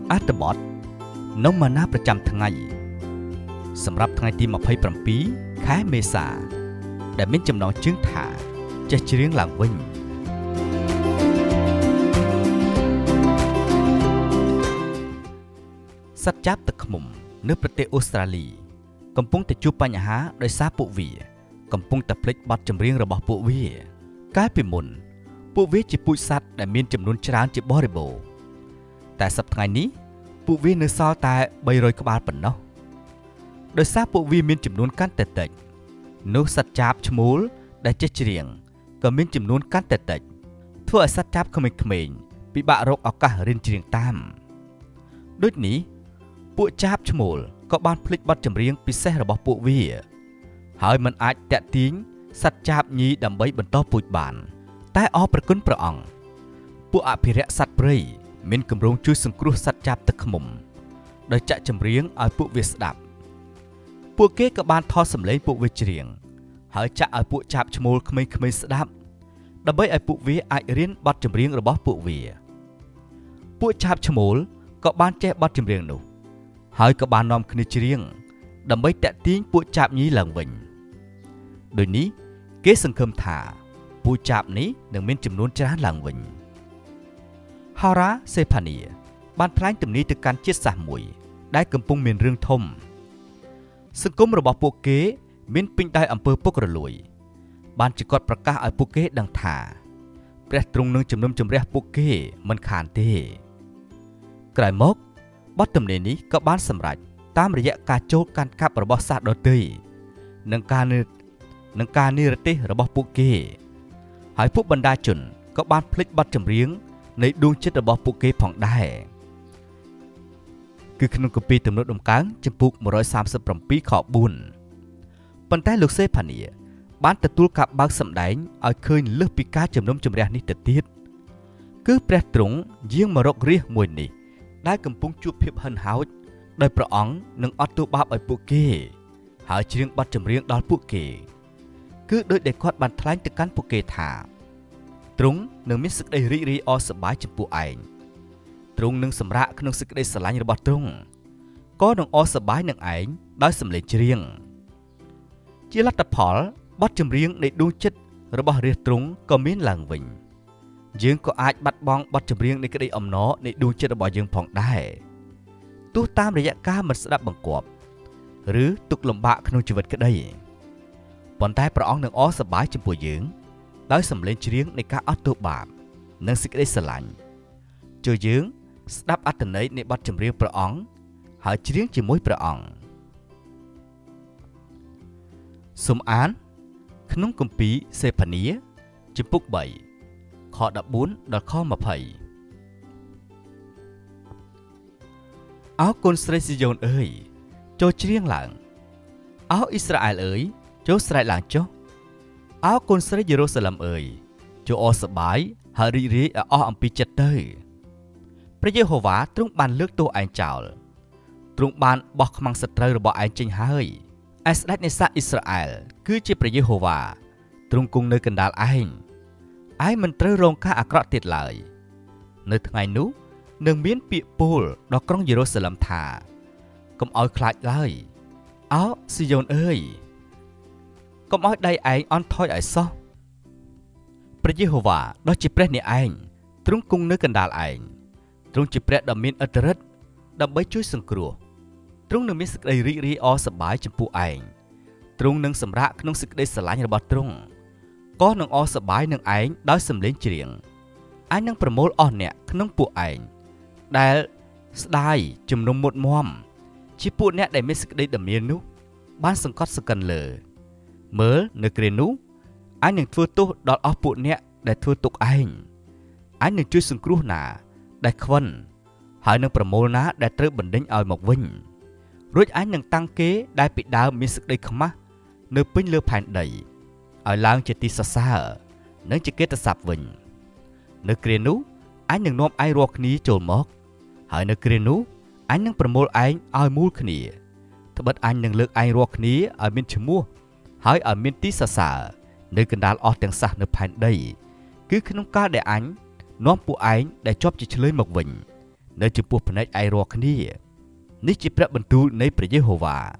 អត្ថបទនំម៉ាណាប្រចាំថ្ងៃសម្រាប់ថ្ងៃទី27ខែមេសាដែលមានចំណងជើងថាចេះច្រៀងឡើងវិញសត្វចាបទឹកឃ្មុំនៅប្រទេសអូស្ត្រាលីកំពុងតែជួបបញ្ហាដោយសារពួកវាកំពុងតែភ្លេចបទចម្រៀងរបស់ពួកវាកាលពីមុនពួកវាជាពូជសត្វដែលមានចំនួនច្រើនជាបរិបូរណ៍តែសប្តាហ៍នេះពួកវានៅសល់តែ300ក្បាលប៉ុណ្ណោះដោយសារពួកវាមានចំនួនកាន់តែតិចនោះសត្វចាបឈ្មោលដែលចេះច្រៀងក៏មានចំនួនកាន់តែតិចធ្វើឲ្យសត្វចាបក្មេងៗពិបាករកឱកាសរៀនច្រៀងតាមដូចនេះពួកចាបឈ្មោលក៏បានភ្លេចបទចម្រៀងពិសេសរបស់ពួកវាហើយមិនអាចតាក់ទាញសត្វចាបញីដើម្បីបន្តពូជបានតែអរព្រគុណព្រះអង្គពួកអភិរក្សសត្វព្រៃមានគម្រោងជួយសង្គ្រោះសត្វចាបទឹកឃ្មុំដោយចាក់ចម្រៀងឲ្យពួកវាស្ដាប់ពួកគេក៏បានថតសម្លេងពួកវាច្រៀងហើយចាក់ឲ្យពួកចាបឈ្មោលក្មេងៗស្ដាប់ដើម្បីឲ្យពួកវាអាចរៀនបទចម្រៀងរបស់ពួកវាពួកចាបឈ្មោលក៏បានចេះបទចម្រៀងនោះហើយក៏បាននាំគ្នាច្រៀងដើម្បីតាក់ទាញពួកចាបញីឡើងវិញដូចនេះគេសង្ឃឹមថាពួកចាបនេះនឹងមានចំនួនច្រើនឡើងវិញហោរ៉ាសេផានីបានថ្លែងទំនាយទៅកាន់ជាតិសាសន៍មួយដែលកំពុងមានរឿងធំសង្គមរបស់ពួកគេមានពេញដោយអំពើពុករលួយបានជាគាត់ប្រកាសឲ្យពួកគេដឹងថាព្រះទ្រង់នឹងជំនុំជម្រះពួកគេមិនខានទេក្រោយមកបទទំនាយនេះក៏បានសម្រេចតាមរយៈការចូលកាន់កាប់របស់សាសដទៃនិងការនិរទេសរបស់ពួកគេហើយពួកបណ្ដាជនក៏បានភ្លេចបទចម្រៀងនៃដួងចិត្តរបស់ពួកគេផងដែរគឺក្នុងគម្ពីរទំនុកដំកើងចំពុក137ខ4ប៉ុន្តែលោកសេផានីបានទទួលការបើកសម្ដែងឲ្យឃើញលើសពីការជំនុំជម្រះនេះទៅទៀតគឺព្រះទ្រង់យាងមករករាស្ត្រមួយនេះដែលកំពុងជួបភាពហិនហោចដោយព្រះអង្គនឹងអត់ទោសបាបឲ្យពួកគេហើយច្រៀងបទចម្រៀងដល់ពួកគេគឺដោយដែលគាត់បានថ្លែងទៅកាន់ពួកគេថាទ្រង់នឹងមានសេចក្តីរីករាយអរសប្បាយចំពោះឯងទ្រង់នឹងសម្រាកក្នុងសេចក្តីស្រឡាញ់របស់ទ្រង់ក៏នឹងអរសប្បាយនឹងឯងដោយសម្លេងច្រៀងជាលទ្ធផលបទចម្រៀងនៃដួងចិត្តរបស់រាស្ត្រទ្រង់ក៏មានឡើងវិញយើងក៏អាចបាត់បង់បទចម្រៀងនៃក្តីអំណរនៃដួងចិត្តរបស់យើងផងដែរទោះតាមរយៈការមិនស្ដាប់បង្គាប់ឬទុក្ខលំបាកក្នុងជីវិតក្តីប៉ុន្តែព្រះអង្គនឹងអរសប្បាយចំពោះយើងដោយសម្លេងច្រៀងនៃការអត់ទោសបាបនិងសេចក្តីស្រឡាញ់ចូលយើងស្ដាប់អត្ថន័យនៃបទចម្រៀងព្រះអង្គហើយច្រៀងជាមួយព្រះអង្គសូមអានក្នុងគម្ពីរសេផានីចំពុក3ខ14ដល់ខ20អោកូនស្រីស៊ីយ៉ូនអើយចូលច្រៀងឡើងអោអ៊ីស្រាអែលអើយចូលស្រែកឡើងចុះអោកូនស្រីយេរូសាឡឹមអើយចូលអរសប្បាយហើយរីករាយអស់អំពីចិត្តទៅព្រះយេហូវ៉ាទ្រង់បានលើកទោសឯងចោលទ្រង់បានបោះខ្មាំងសត្រូវរបស់ឯងចេញហើយឯស្ដេចនៃសាសអ៊ីស្រាអែលគឺជាព្រះយេហូវ៉ាទ្រង់គង់នៅកណ្ដាលឯងមិនត្រូវរងការអាក្រក់ទៀតឡើយនៅថ្ងៃនោះនឹងមានពាក្យពោលដល់ក្រុងយេរូសាឡឹមថាកុំឲ្យខ្លាចឡើយអោស៊ីយ៉ូនអើយកុំឲ្យដៃឯងអន់ថយឲ្យសោះព្រះយេហូវ៉ាដ៏ជាព្រះអ្នកឯងទ្រង់គង់នៅកណ្ដាលឯងទ្រង់ជាព្រះដ៏មានឥទ្ធិឫទ្ធិដើម្បីជួយសង្គ្រោះទ្រង់នឹងមានសេចក្តីរីករាយអរសប្បាយចំពោះឯងទ្រង់នឹងសម្រាកក្នុងសេចក្តីស្រឡាញ់របស់ទ្រង់ក៏នឹងអរសប្បាយនឹងឯងដោយសម្លេងច្រៀងឯងនឹងប្រមូលអស់អ្នកក្នុងពួកឯងដែលស្ដាយជំនុំមុតមមជាពួកអ្នកដែលមានសេចក្តីដំណៀលនោះបានសង្កត់សង្កិនលើមើលនៅគ្រានោះអញនឹងធ្វើទោសដល់អស់ពួកអ្នកដែលធ្វើទុកឯងអញនឹងជួយសង្គ្រោះណាដែលខ្វិនហើយនឹងប្រមូលណាដែលត្រូវបណ្ដេញឲ្យមកវិញរួចអញនឹងតាំងគេដែលពីដើមមានសេចក្តីខ្មាស់នៅពេញលើផែនដីឲ្យឡើងជាទីសរសើរនិងជាកិត្តិស័ព្ទវិញនៅគ្រានោះអញនឹងនាំឯងរាល់គ្នាចូលមកហើយនៅគ្រានោះអញនឹងប្រមូលឯងឲ្យមូលគ្នាត្បិតអញនឹងលើកឯងរាល់គ្នាឲ្យមានឈ្មោះហើយឲ្យមានទីសរសើរនៅកណ្ដាលអស់ទាំងសាសនៅផែនដីគឺក្នុងកាលដែលអញនាំពួកឯងដែលជាប់ជាឆ្លើយមកវិញនៅចំពោះភ្នែកឯរាល់គ្នានេះជាព្រះបន្ទូលនៃព្រះយេហូវ៉ា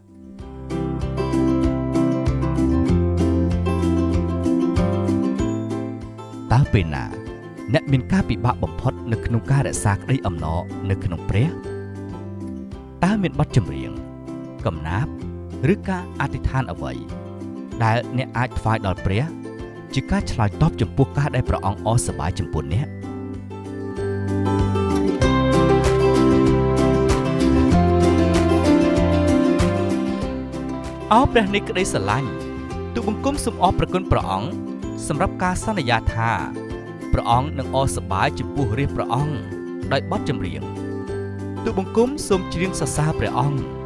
តើពេលណាអ្នកមានការពិបាកបំផុតនៅក្នុងការរក្សាក្តីអំណរនៅក្នុងព្រះតើមានបទចម្រៀងកំណាព្យឬការអធិដ្ឋានអ្វីដែលអ្នកអាចថ្វាយដល់ព្រះជាការឆ្លើយតបចំពោះការដែលព្រះអង្គអរសប្បាយចំពោះអ្នកអោព្រះនៃក្តីស្រឡាញ់ទូលបង្គំសូមអរព្រគុណព្រះអង្គសម្រាប់ការសន្យាថាព្រះអង្គនឹងអរសប្បាយចំពោះរាជព្រះអង្គដោយបទចម្រៀងទូលបង្គំសូមច្រៀងសរសើរព្រះអង្គ